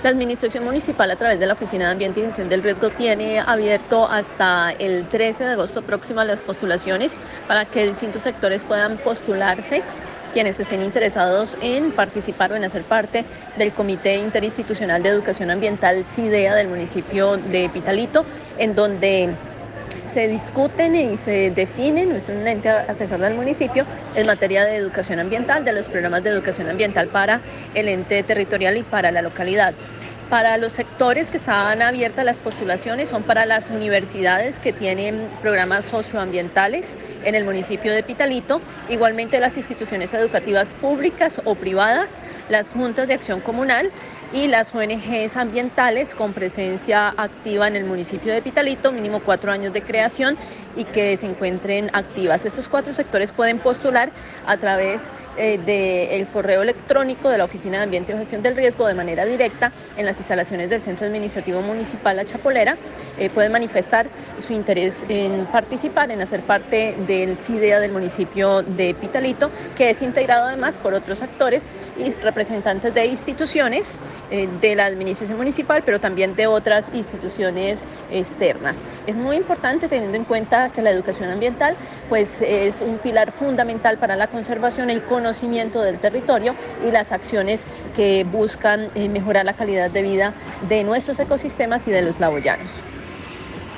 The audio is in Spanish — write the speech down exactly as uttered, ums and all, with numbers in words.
La administración municipal, a través de la Oficina de Ambiente y Gestión del Riesgo, tiene abierto hasta el trece de agosto próximo las postulaciones para que distintos sectores puedan postularse, quienes estén interesados en participar o en hacer parte del Comité Interinstitucional de Educación Ambiental CIDEA del municipio de Pitalito, en donde se discuten y se definen, es un ente asesor del municipio, en materia de educación ambiental, de los programas de educación ambiental para el ente territorial y para la localidad. Para los sectores que estaban abiertas las postulaciones son para las universidades que tienen programas socioambientales en el municipio de Pitalito, igualmente las instituciones educativas públicas o privadas, las juntas de acción comunal y las O N Ges ambientales con presencia activa en el municipio de Pitalito, mínimo cuatro años de creación y que se encuentren activas. Estos cuatro sectores pueden postular a través eh, del correo electrónico de la Oficina de Ambiente y Gestión del Riesgo de manera directa en las instalaciones del Centro Administrativo Municipal La Chapolera. Eh, pueden manifestar su interés en participar, en hacer parte del CIDEA del municipio de Pitalito, que es integrado además por otros actores y representantes de instituciones eh, de la administración municipal, pero también de otras instituciones externas. Es muy importante teniendo en cuenta que la educación ambiental pues, es un pilar fundamental para la conservación, el conocimiento del territorio y las acciones que buscan eh, mejorar la calidad de vida de nuestros ecosistemas y de los laboyanos.